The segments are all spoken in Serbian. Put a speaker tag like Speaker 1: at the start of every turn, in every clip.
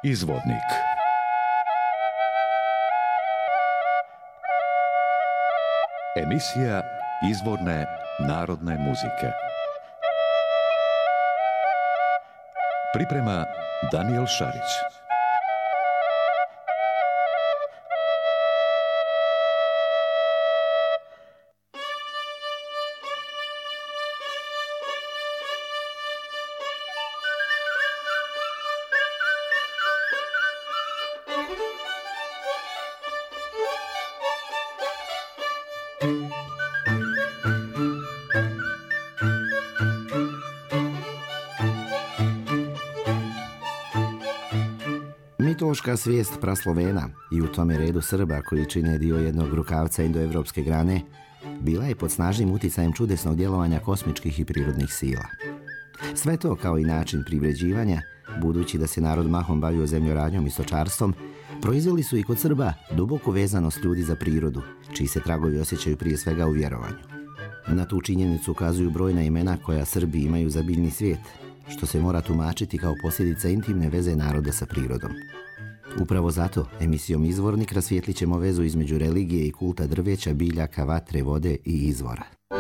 Speaker 1: Izvornik. Emisija izvorne narodne muzike. Priprema Daniel Šarić.
Speaker 2: Mitološka svijest praslovena i u tome redu Srba koji čine dio jednog rukavca indoevropske grane bila je pod snažnim uticajem čudesnog djelovanja kosmičkih i prirodnih sila. Sve to kao i način privređivanja, budući da se narod mahom bavio zemljoradnjom i stočarstvom, proizveli su i kod Srba duboku vezanost ljudi za prirodu, čiji se tragovi osjećaju prije svega u vjerovanju. Na tu činjenicu ukazuju brojna imena koja Srbi imaju za biljni svijet, što se mora tumačiti kao posljedica intimne veze naroda sa prirodom. Upravo zato emisijom Izvornik rasvijetlit ćemo vezu između religije i kulta drveća, biljaka, vatre, vode i izvora.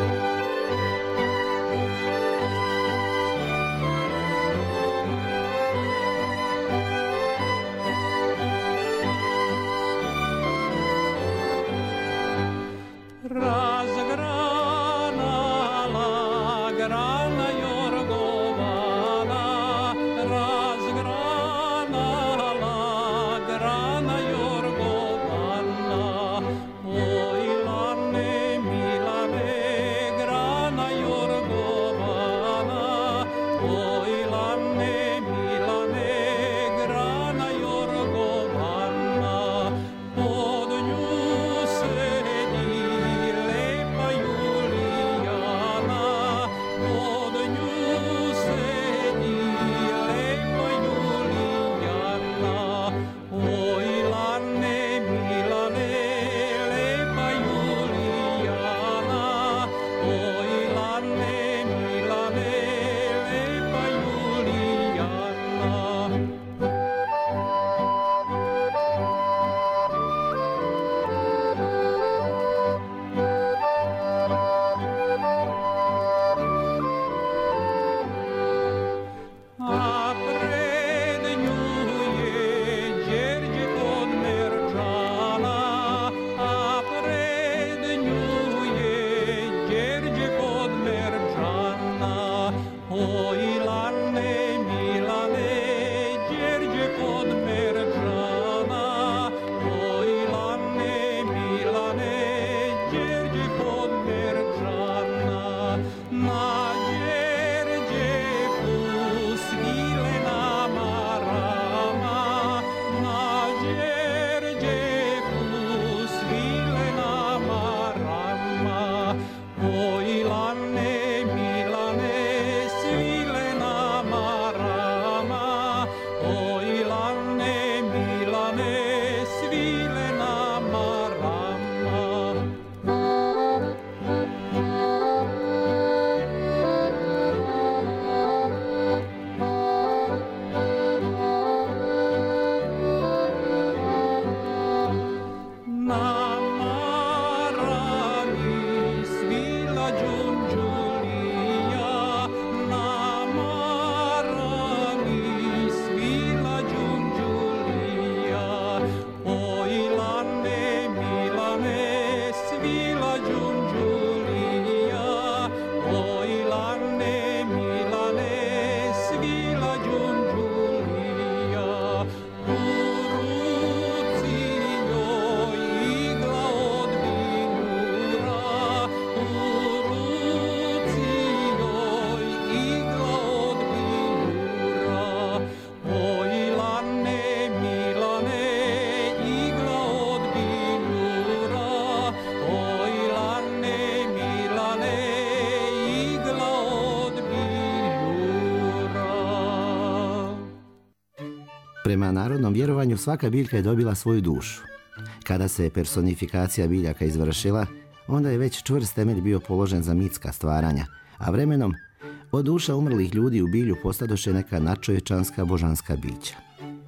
Speaker 2: Prema narodnom vjerovanju svaka biljka je dobila svoju dušu. Kada se personifikacija biljaka izvršila, onda je već čvrst temelj bio položen za mitska stvaranja, a vremenom od duša umrlih ljudi u bilju postadoše neka nadčovječanska božanska bića.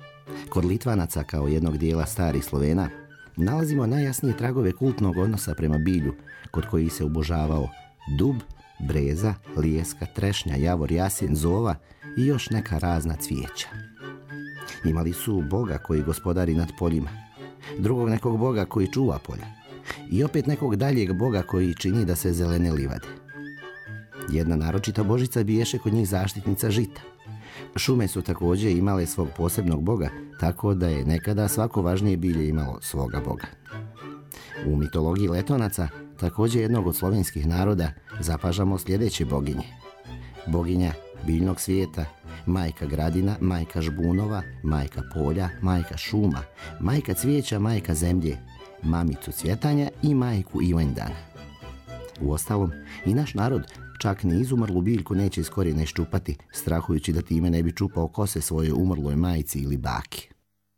Speaker 2: Kod Litvanaca, kao jednog dijela starih Slovena, nalazimo najjasnije tragove kultnog odnosa prema bilju, kod kojih se obožavao dub, breza, lijeska, trešnja, javor, jasen, zova i još neka razna cvijeća. Imali su boga koji gospodari nad poljima, drugog nekog boga koji čuva polja i opet nekog daljeg boga koji čini da se zelene livade. Jedna naročita božica biješe kod njih zaštitnica žita. Šume su također imale svog posebnog boga, tako da je nekada svako važnije bilje imalo svoga boga. U mitologiji Letonaca, također jednog od slovenskih naroda, zapažamo sljedeće boginje. Boginja biljnog svijeta, majka gradina, majka žbunova, majka polja, majka šuma, majka cvijeća, majka zemlje, mamicu cvjetanja i majku Ivandana. Uostalom, i naš narod čak ni izumrlu biljku neće iz korijena iščupati, strahujući da time ne bi čupao kose svojoj umrloj majci ili baki.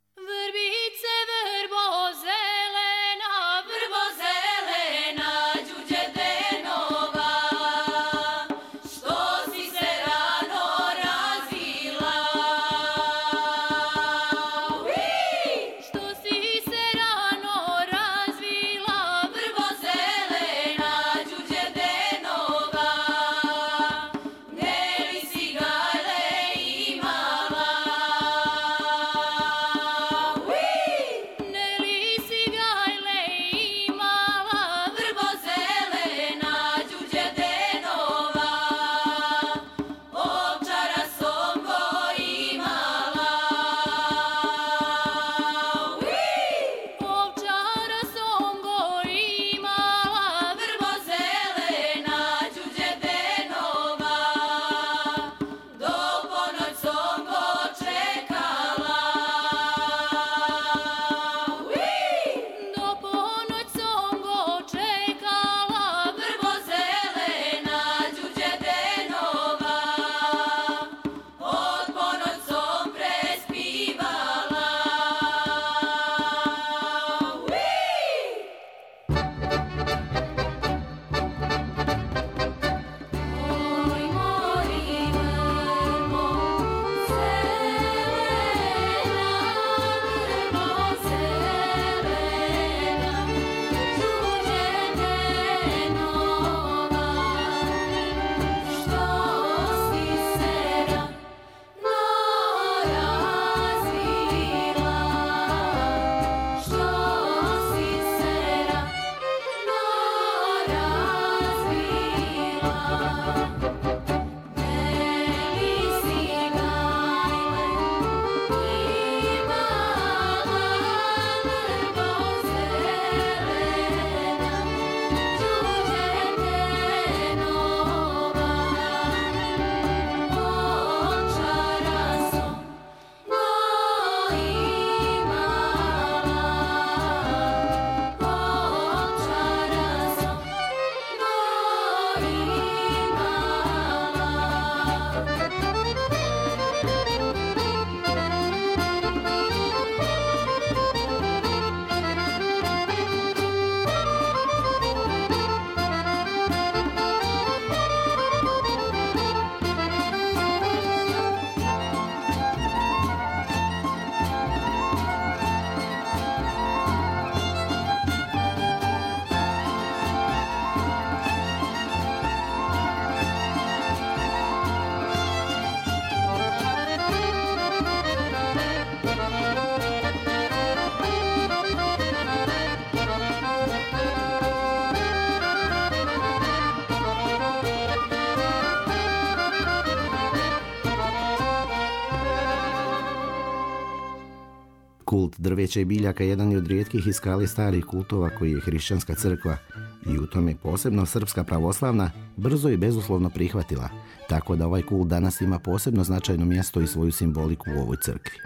Speaker 2: Kult drveća i biljaka jedan je od rijetkih iz skale starih kultova koji je hrišćanska crkva i u tome posebno srpska pravoslavna brzo i bezuslovno prihvatila, tako da ovaj kult danas ima posebno značajno mjesto i svoju simboliku u ovoj crkvi.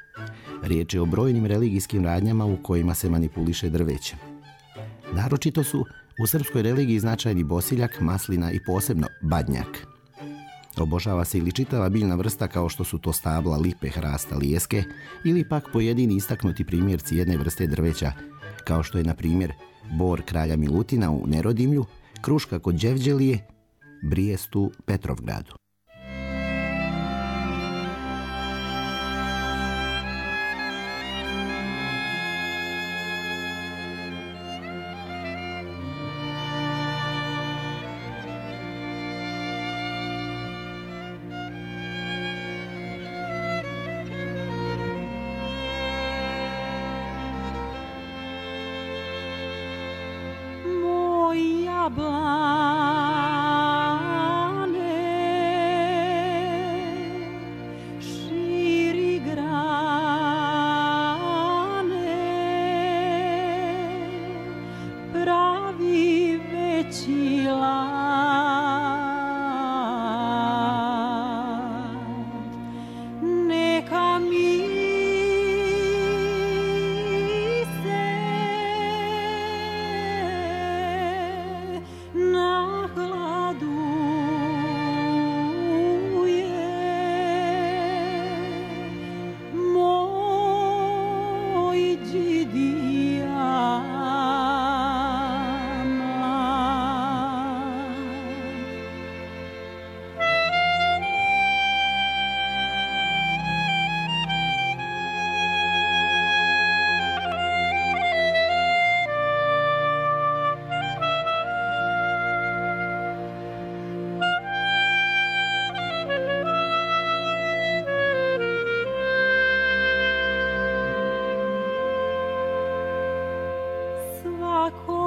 Speaker 2: Riječ je o brojnim religijskim radnjama u kojima se manipuliše drvećem. Naročito su u srpskoj religiji značajni bosiljak, maslina i posebno badnjak. Obožava se ili čitava biljna vrsta kao što su to stabla, lipe, hrasta, lijeske ili pak pojedini istaknuti primjerci jedne vrste drveća, kao što je na primjer bor kralja Milutina u Nerodimlju, kruška kod Đevđelije, brijest u Petrovgradu.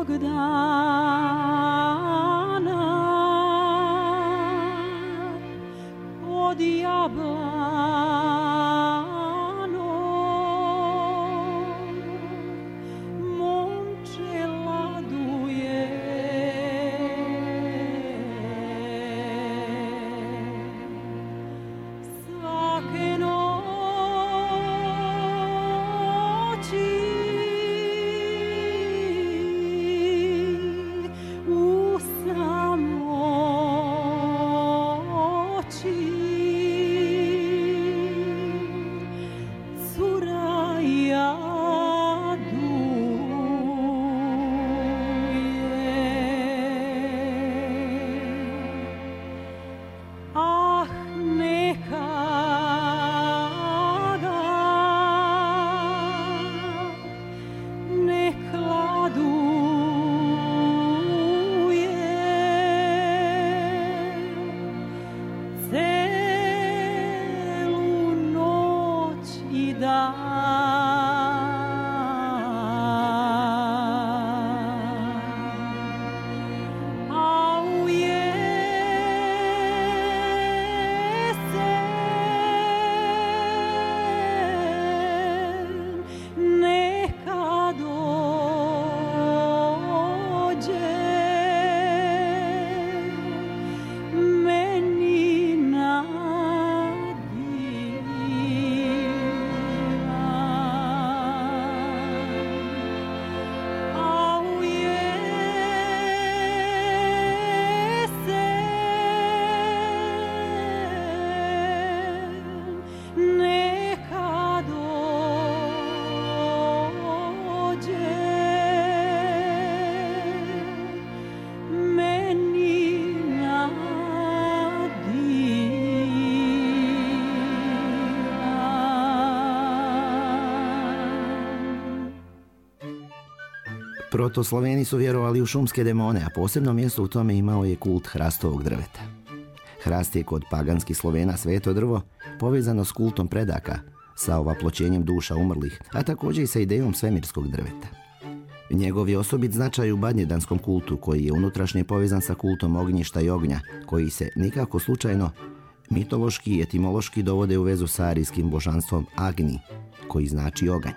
Speaker 2: Protosloveni su vjerovali u šumske demone, a posebno mjesto u tome imao je kult hrastovog drveta. Hrast je kod paganskih Slovena sveto drvo, povezano s kultom predaka, sa ovaploćenjem duša umrlih, a također i sa idejom svemirskog drveta. Njegov je osobit značaj u badnjedanskom kultu, koji je unutrašnje povezan sa kultom ognjišta i ognja, koji se nikako slučajno mitološki i etimološki dovode u vezu sa arijskim božanstvom Agni, koji znači oganj.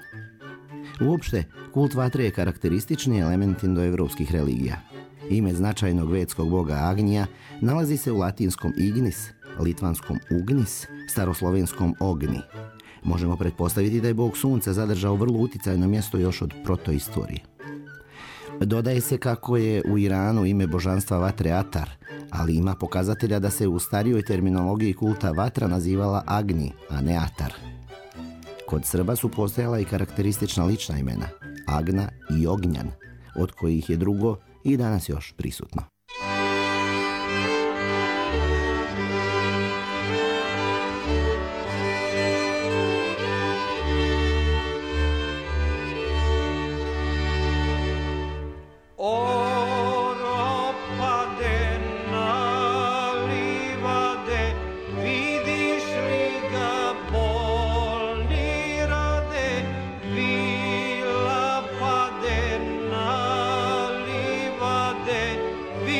Speaker 2: Uopšte, kult vatre je karakteristični element indoevropskih religija. Ime značajnog vedskog boga Agnija nalazi se u latinskom ignis, litvanskom ugnis, staroslovenskom ogni. Možemo pretpostaviti da je bog sunca zadržao vrlo uticajno mjesto još od protoistorije. Dodaje se kako je u Iranu ime božanstva vatre Atar, ali ima pokazatelja da se u starijoj terminologiji kulta vatra nazivala Agni, a ne Atar. Kod Srba su postojala i karakteristična lična imena, Agna i Ognjan, od kojih je drugo i danas još prisutno.
Speaker 3: Vila padena livade,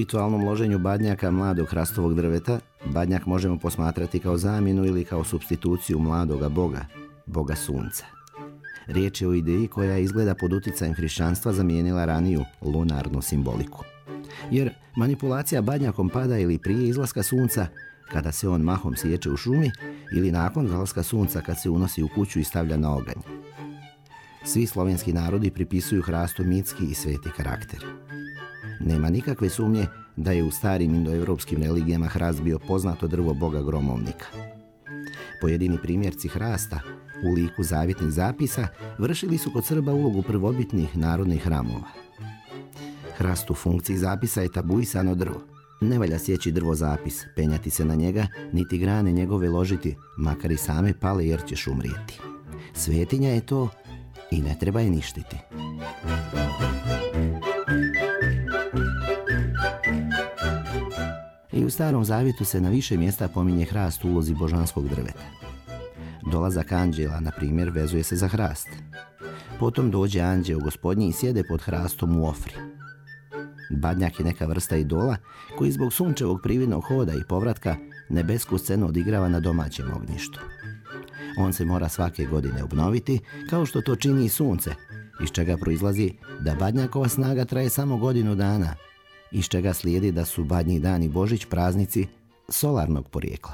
Speaker 2: ritualnom loženju badnjaka mladog hrastovog drveta, badnjak možemo posmatrati kao zamjenu ili kao supstituciju mladoga boga, boga sunca. Riječ je o ideji koja izgleda pod utjecajem hrišćanstva zamijenila raniju lunarnu simboliku. Jer manipulacija badnjakom pada ili prije izlaska sunca, kada se on mahom siječe u šumi, ili nakon zalaska sunca kad se unosi u kuću i stavlja na oganj. Svi slovenski narodi pripisuju hrastu mitski i sveti karakter. Nema nikakve sumnje da je u starim indoevropskim religijama hrast bio poznato drvo boga gromovnika. Pojedini primjerci hrasta u liku zavjetnih zapisa vršili su kod Srba ulogu prvobitnih narodnih hramova. Hrast u funkciji zapisa je tabuisano drvo. Ne valja sjeći drvo zapis, penjati se na njega, niti grane njegove ložiti, makar i same pale jer ćeš umrijeti. Svetinja je to i ne treba je ništiti. I u Starom Zavjetu se na više mjesta pominje hrast u ulozi božanskog drveta. Dolazak anđela, na primjer, vezuje se za hrast. Potom dođe anđeo gospodnji i sjede pod hrastom u Ofri. Badnjak je neka vrsta idola koji zbog sunčevog prividnog hoda i povratka nebesku scenu odigrava na domaćem ognjištu. On se mora svake godine obnoviti, kao što to čini i sunce, iz čega proizlazi da badnjakova snaga traje samo godinu dana, iz čega slijedi da su Badnji dan i Božić praznici solarnog porijekla.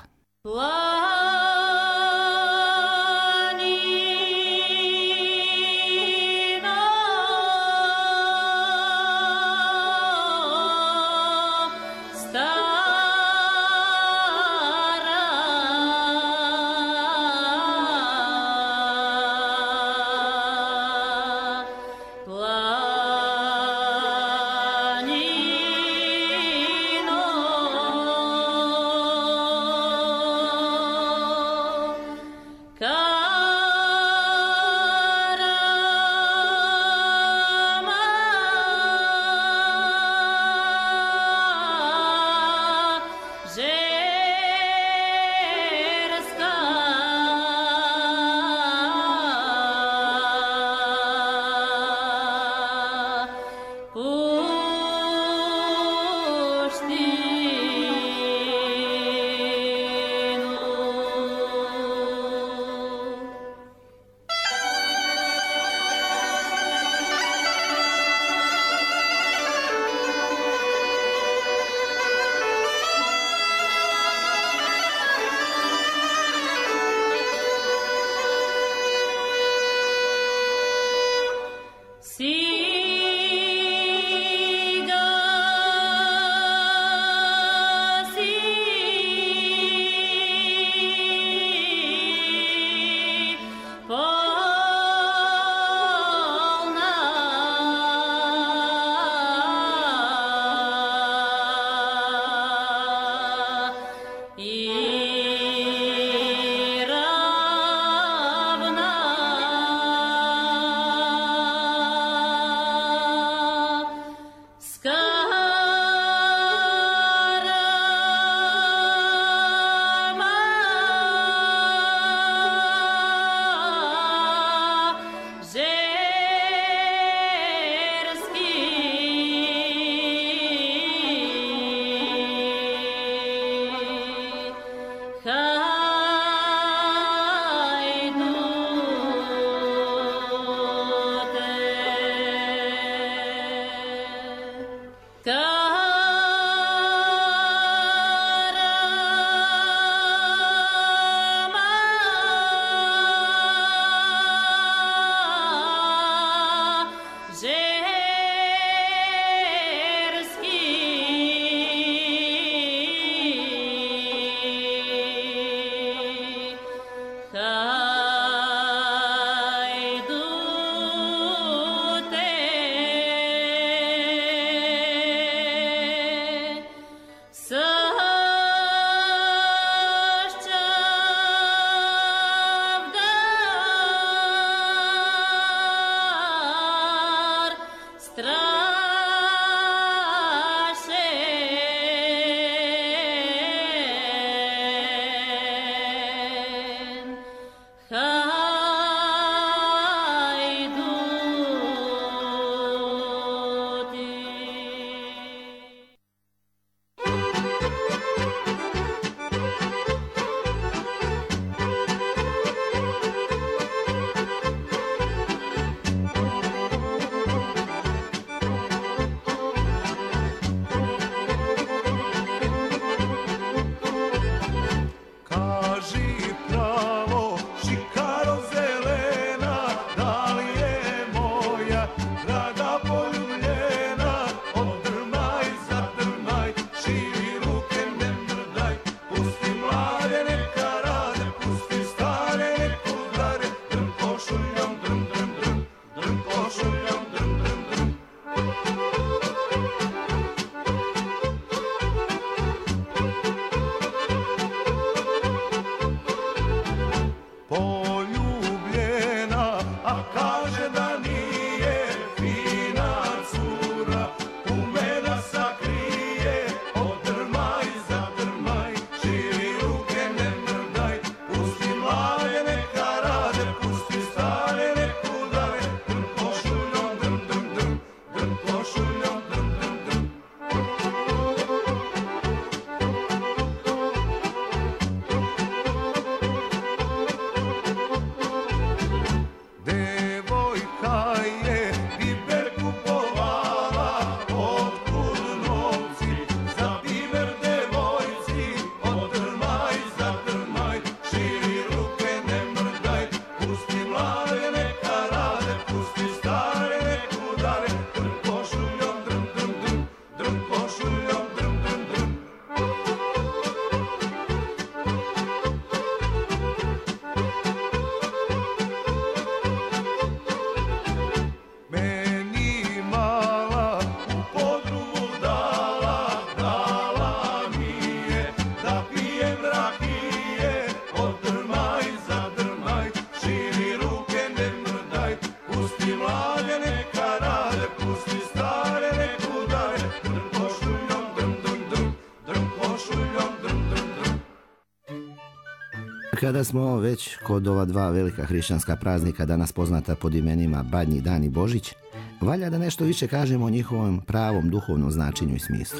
Speaker 2: Kada smo već kod ova dva velika hrišćanska praznika danas poznata pod imenima Badnji dan i Božić, valja da nešto više kažemo o njihovom pravom duhovnom značenju i smislu.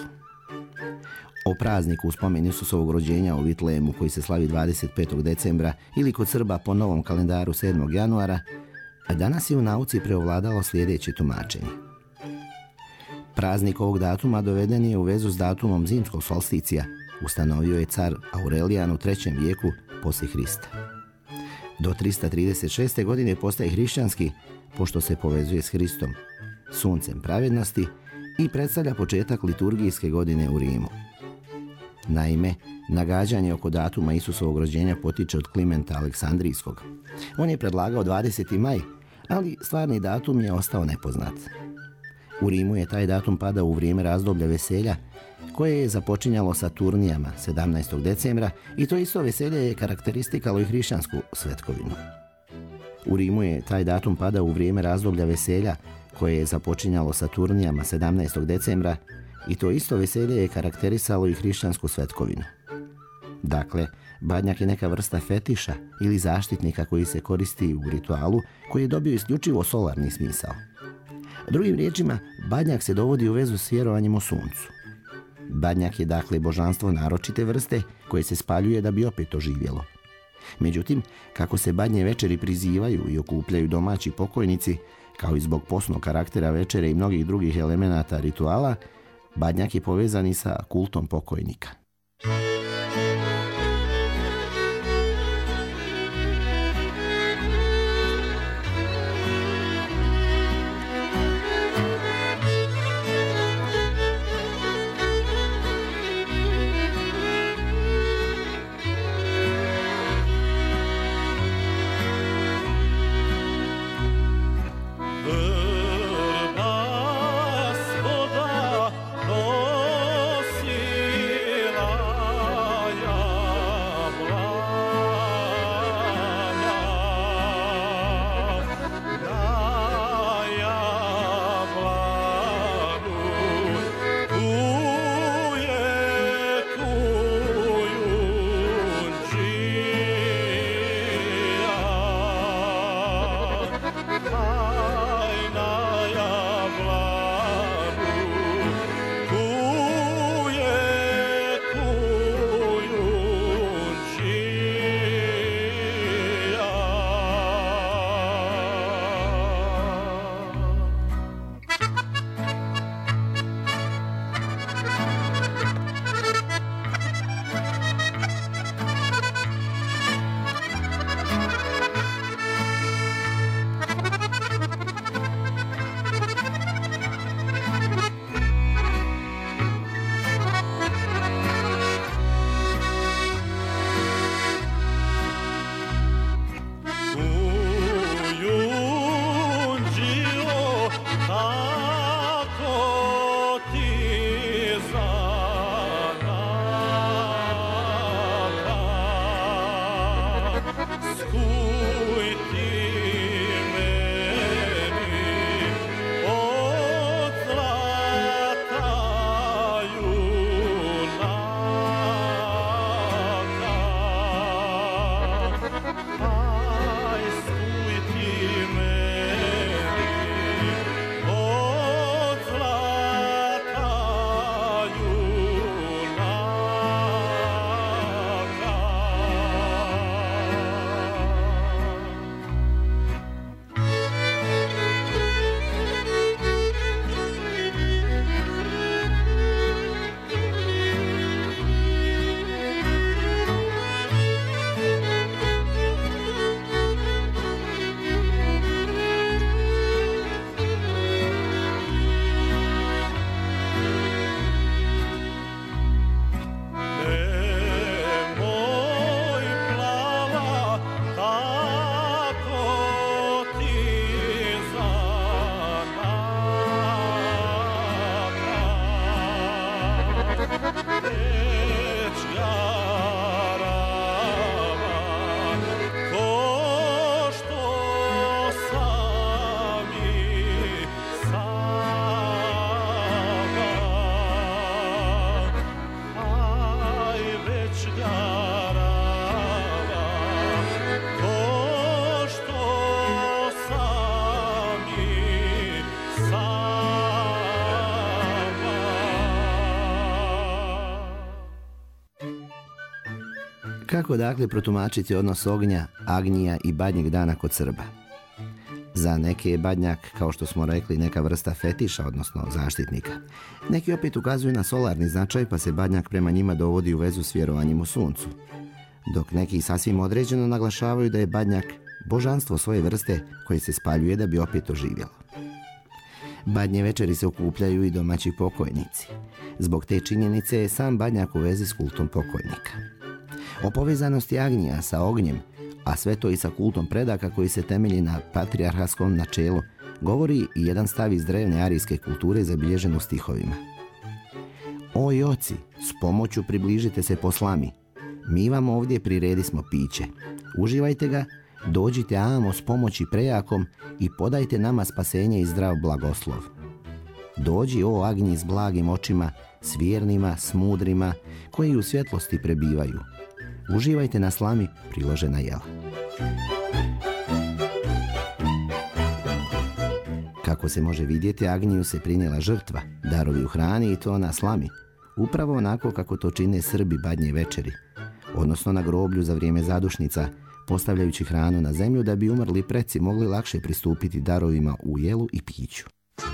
Speaker 2: O prazniku u spomen Isusovog rođenja u Vitlejemu koji se slavi 25. decembra ili kod Srba po novom kalendaru 7. januara, a danas je u nauci preovladalo sljedeće tumačenje. Praznik ovog datuma doveden je u vezu s datumom zimskog solsticija, ustanovio je car Aurelijan u 3. vijeku poslije Hrista. Do 336. godine postaje hrišćanski, pošto se povezuje s Hristom, suncem pravednosti i predstavlja početak liturgijske godine u Rimu. Naime, nagađanje oko datuma Isusovog rođenja potiče od Klimenta Aleksandrijskog. On je predlagao 20. maj, ali stvarni datum je ostao nepoznat. U Rimu je taj datum padao u vrijeme razdoblja veselja, koje je započinjalo Saturnijama 17. decembra i to isto veselje je karakteristikalo i hrišćansku svetkovinu. U Rimu je taj datum padao u vrijeme razdoblja veselja, koje je započinjalo Saturnijama 17. decembra i to isto veselje je karakterisalo i hrišćansku svetkovinu. Dakle, badnjak je neka vrsta fetiša ili zaštitnika koji se koristi u ritualu koji je dobio isključivo solarni smisao. Drugim riječima, badnjak se dovodi u vezu s vjerovanjem o suncu. Badnjak je dakle božanstvo naročite vrste koje se spaljuje da bi opet oživjelo. Međutim, kako se badnje večeri prizivaju i okupljaju domaći pokojnici, kao i zbog posnog karaktera večere i mnogih drugih elemenata rituala, badnjak je povezan i sa kultom pokojnika.
Speaker 3: Vrba svoda nosila
Speaker 2: Kako dakle protumačiti odnos ognja, agnija i badnjeg dana kod Srba? Za neke je badnjak, kao što smo rekli, neka vrsta fetiša, odnosno zaštitnika. Neki opet ukazuju na solarni značaj, pa se badnjak prema njima dovodi u vezu s vjerovanjem u suncu. Dok neki sasvim određeno naglašavaju da je badnjak božanstvo svoje vrste koje se spaljuje da bi opet oživjelo. Badnje večeri se okupljaju i domaći pokojnici. Zbog te činjenice je sam badnjak u vezi s kultom pokojnika. O povezanosti agnija sa ognjem, a sve to i sa kultom predaka koji se temelji na patrijarhatskom načelu, govori i jedan stav iz drevne arijske kulture zabilježen u stihovima. Oj oci, s pomoću približite se poslami. Mi vam ovdje priredismo piće. Uživajte ga, dođite amo s pomoći prejakom i podajte nama spasenje i zdrav blagoslov. Dođi o agnji s blagim očima, s vjernima, s mudrima, koji u svjetlosti prebivaju. Uživajte na slami priložena jela. Kako se može vidjeti, agniju se prinijela žrtva, darovi u hrani i to na slami. Upravo onako kako to čine Srbi badnje večeri, odnosno na groblju za vrijeme zadušnica, postavljajući hranu na zemlju da bi umrli preci mogli lakše pristupiti darovima u jelu i piću.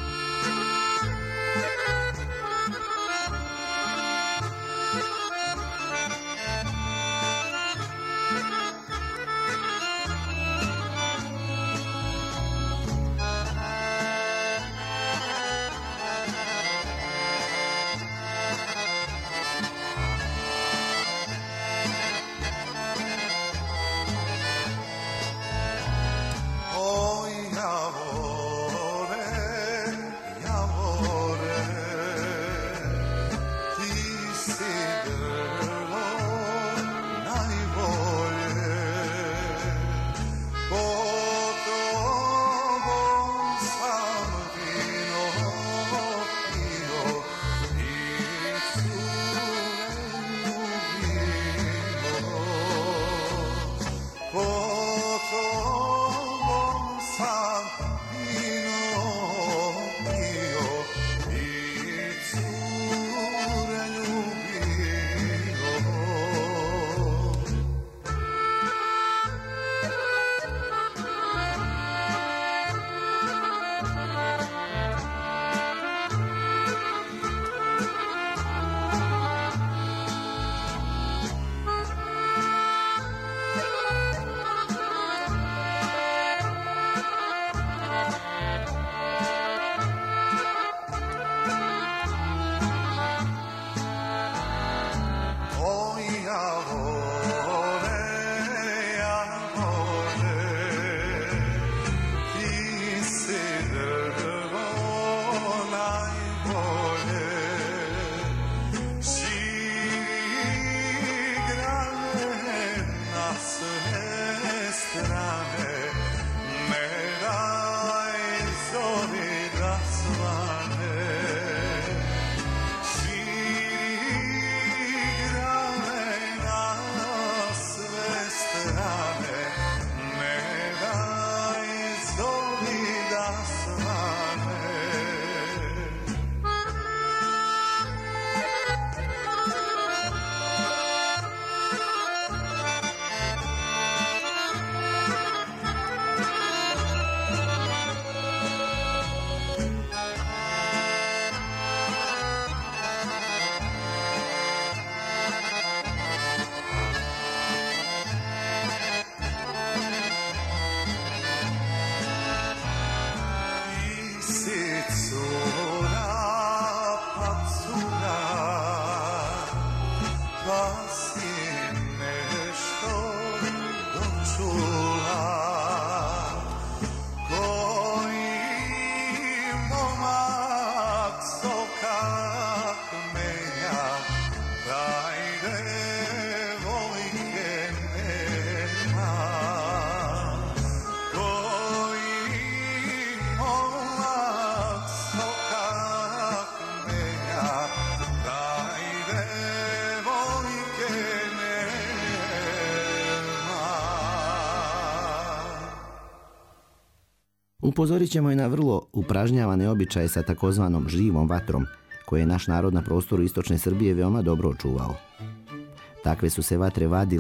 Speaker 2: Upozorit ćemo i na vrlo upražnjavane običaje sa takozvanom živom vatrom, koje je naš narod na prostoru istočne Srbije veoma dobro očuvao. Takve su se vatre vadile,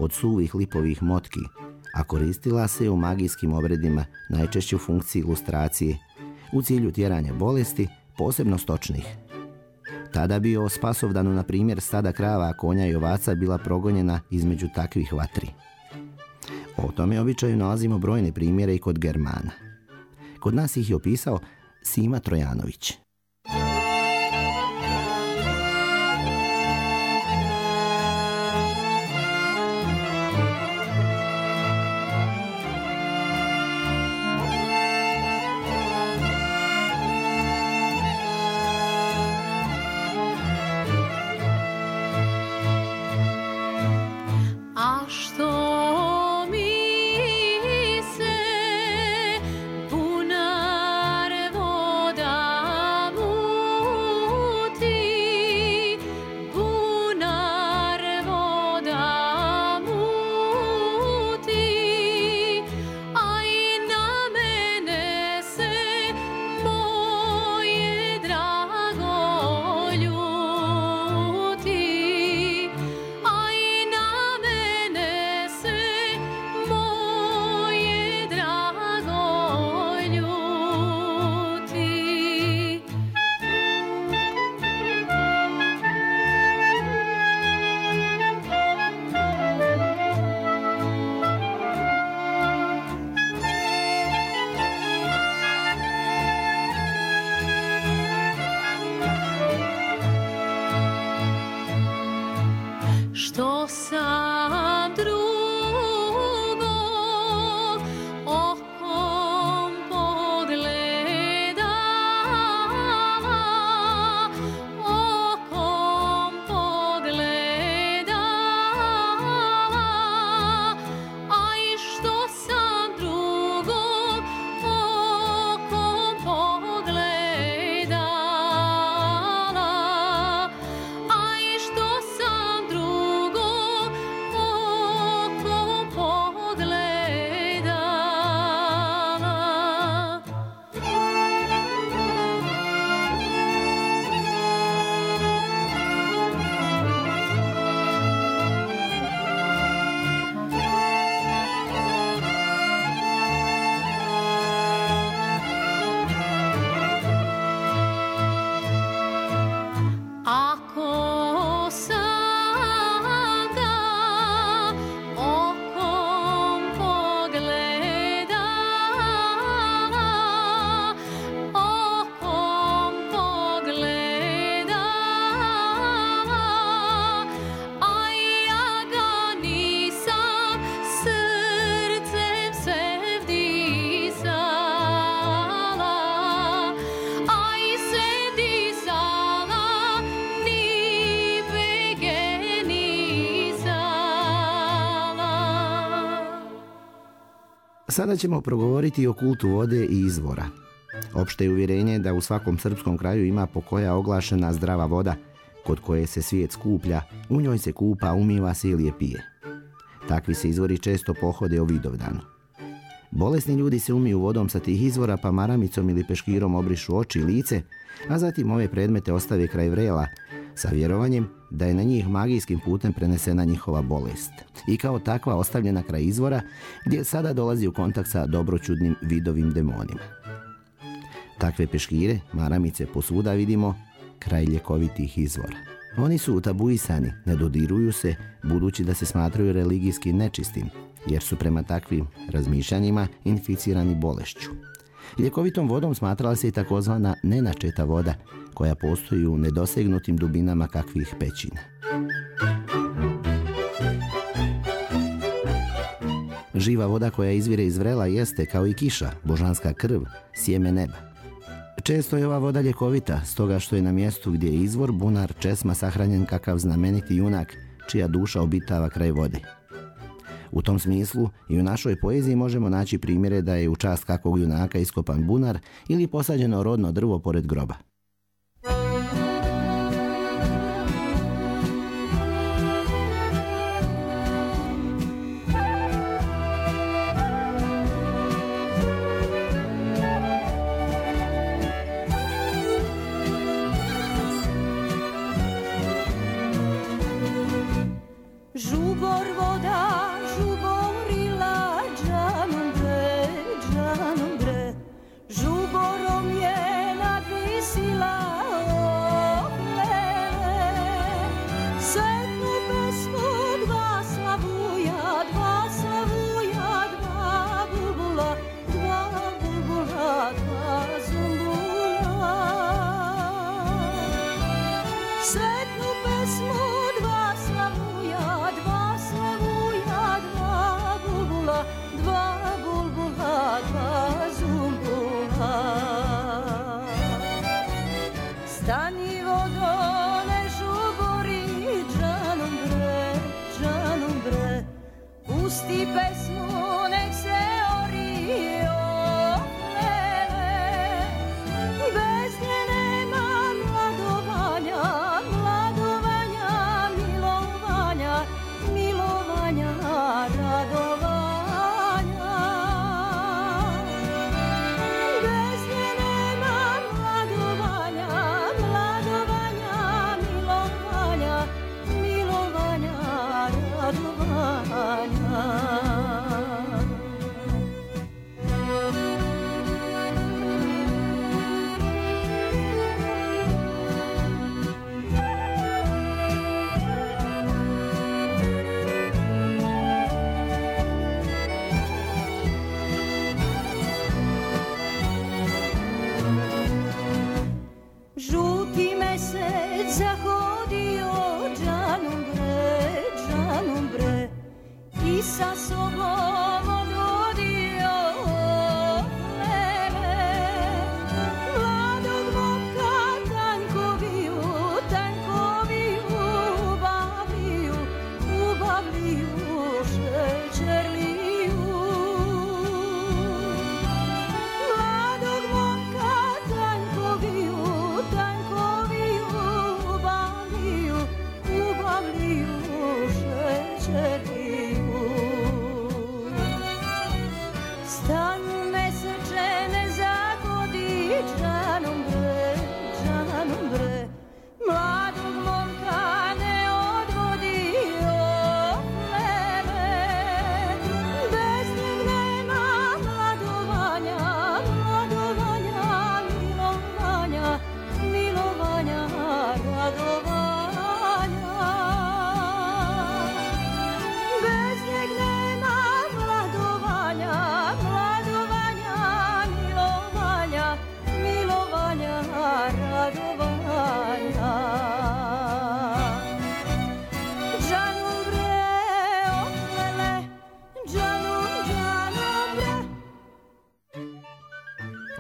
Speaker 2: od suvih lipovih motki, a koristila se u magijskim obredima, najčešće u funkciji ilustracije, u cilju tjeranja bolesti, posebno stočnih. Tada bi o Spasovdanu, na primjer, stada krava, konja i ovaca bila progonjena između takvih vatri. O tome običaju nalazimo brojne primjere i kod Germana. Kod nas ih je opisao Sima Trojanović.
Speaker 3: Što sam drugo okom pogledala, a i što sam drugo okom pogledala, a i što sam drugo okom pogledala. Ako sam ga okom pogledala, a ja ga nisam srcem se vdisala, a i se disala ni bege nizala.
Speaker 2: Sada ćemo progovoriti o kultu vode i izvora. Opšte je uvjerenje da u svakom srpskom kraju ima pokoja oglašena zdrava voda, kod koje se svijet skuplja, u njoj se kupa, umiva se ili je pije. Takvi se izvori često pohode o Vidovdanu. Bolesni ljudi se umiju vodom sa tih izvora, pa maramicom ili peškirom obrišu oči i lice, a zatim ove predmete ostave kraj vrela, sa vjerovanjem da je na njih magijskim putem prenesena njihova bolest i kao takva ostavljena kraj izvora, gdje sada dolazi u kontakt sa dobročudnim vidovim demonima. Takve peškire, maramice posvuda vidimo kraj ljekovitih izvora. Oni su tabuisani, ne dodiruju se, budući da se smatraju religijski nečistim, jer su prema takvim razmišljanjima inficirani bolešću. Ljekovitom vodom smatrala se i takozvana nenačeta voda, koja postoji u nedosegnutim dubinama kakvih pećina. Živa voda koja izvire iz vrela jeste, kao i kiša, božanska krv, sjeme neba. Često je ova voda ljekovita, stoga što je na mjestu gdje je izvor bunar česma sahranjen kakav znameniti junak, čija duša obitava kraj vode. U tom smislu i u našoj poeziji možemo naći primjere da je u čast kakvog junaka iskopan bunar ili posađeno rodno drvo pored groba.
Speaker 3: Žubor voda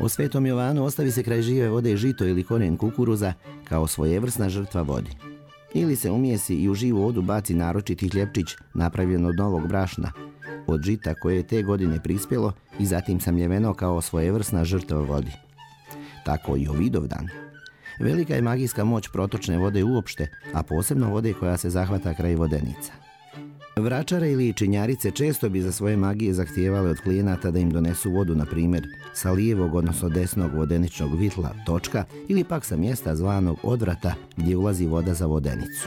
Speaker 2: U Svetom Jovanu ostavi se kraj žive vode žito ili korijen kukuruza kao svojevrsna žrtva vodi. Ili se umijesi i u živu vodu baci naročiti hljepčić napravljen od novog brašna, od žita koje je te godine prispjelo i zatim samljeveno kao svojevrsna žrtva vodi. Tako i Ovidovdan. Velika je magijska moć protočne vode uopšte, a posebno vode koja se zahvata kraj vodenica. Vračare ili činjarice često bi za svoje magije zahtijevale od klijenata da im donesu vodu, na primjer, sa lijevog, odnosno desnog vodeničnog vitla, točka, ili pak sa mjesta zvanog odvrata gdje ulazi voda za vodenicu.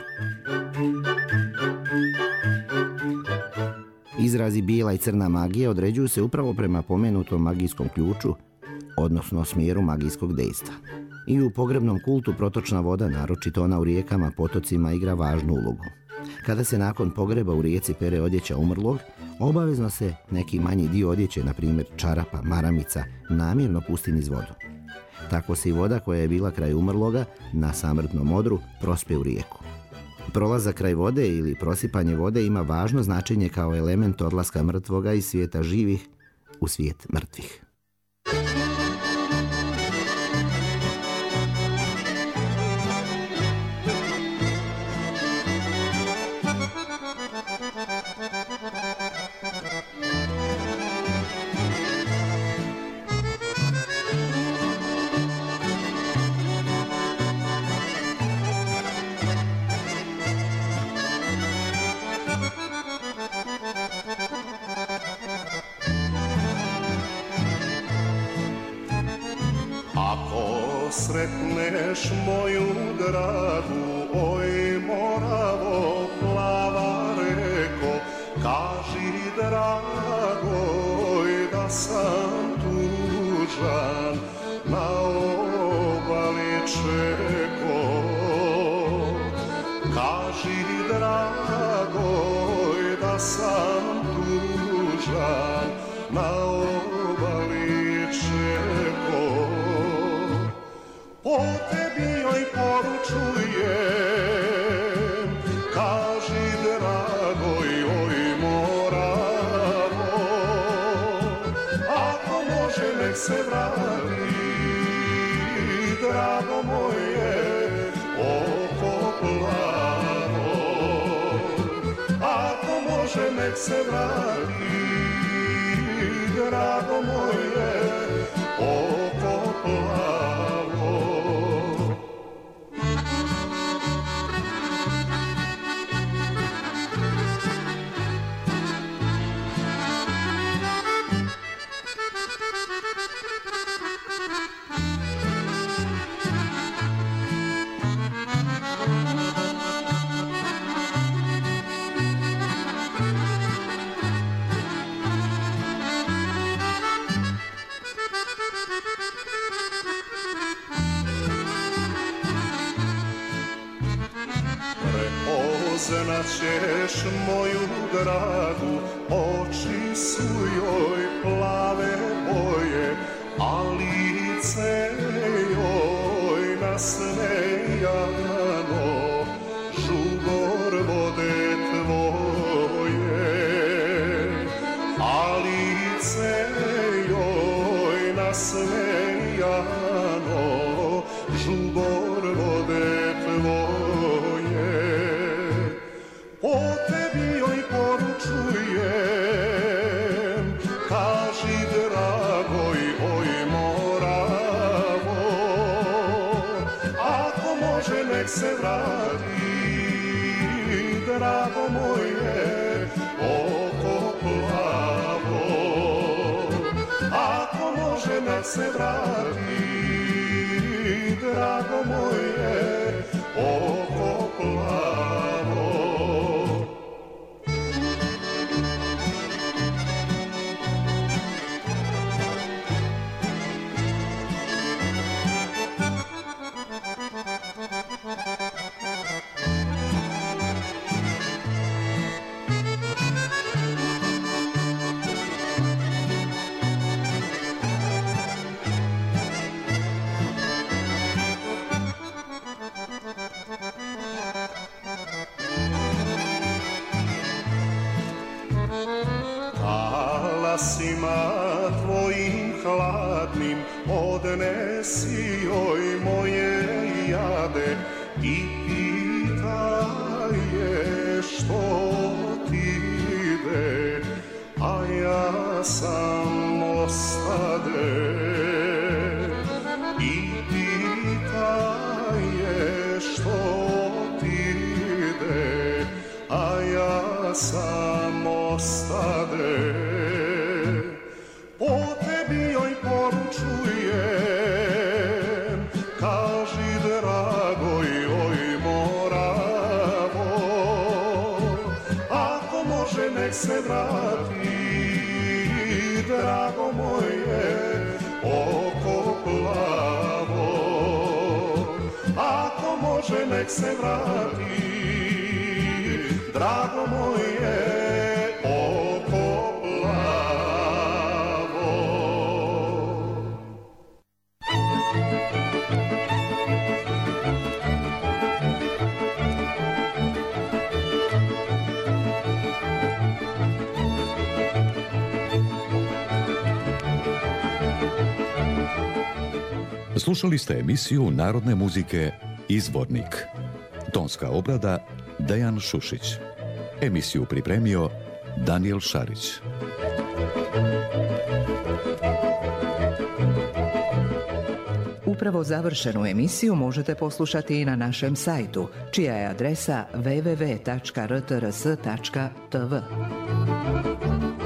Speaker 2: Izrazi bijela i crna magija određuju se upravo prema pomenutom magijskom ključu, odnosno smjeru magijskog dejstva. I u pogrebnom kultu protočna voda, naročito ona u rijekama, potocima, igra važnu ulogu. Kada se nakon pogreba u rijeci pere odjeća umrlog, obavezno se neki manji dio odjeće, na primjer čarapa, maramica, namjerno pusti niz vodu. Tako se i voda koja je bila kraj umrloga na samrtnom odru prospe u rijeku. Prolazak kraj vode ili prosipanje vode ima važno značenje kao element odlaska mrtvoga iz svijeta živih u svijet mrtvih.
Speaker 4: Sretneš moju dragu, oj Moravo plava reko, kaži dragoj da sam tužan, na obali čeko. Kaži dragoj da sam tužan, na obali čeko. Po tebi joj poručujem, kaži dragoj, oj Moravo, ako može nek se vrati, drago moje, oko plavo. Ako može nek se vrati, drago moje, oko plavo. Prepoznaćeš moju dragu, oči su joj plave boje, a lice joj nasmejano, žugor vode tvoje. A lice joj nasmejano, žugor vode tvoje. Po tebi joj poručujem, kaži dragoj, oj Moravo, ako može nek se vrati, drago moje, oko plavo. Ako može nek se vrati, drago moje, oko plavo. Talasima tvojim hladnim odnesi joj moje jade i pitaj je što ti ide, a ja sam ostade. I pitaj je što ti ide, a ja sam ostade. Po tebi joj poručujem, kaži drago joj Moravo, ako može nek se vrati, drago moje oko plavo, ako može nek se vrati, drago moje oko plavo.
Speaker 1: Slušali ste emisiju narodne muzike Izvornik. Tonska obrada Dejan Šušić. Emisiju pripremio Danijel Šarić.
Speaker 5: Upravo završenu emisiju možete poslušati i na našem sajtu, čija je adresa www.rtrs.tv.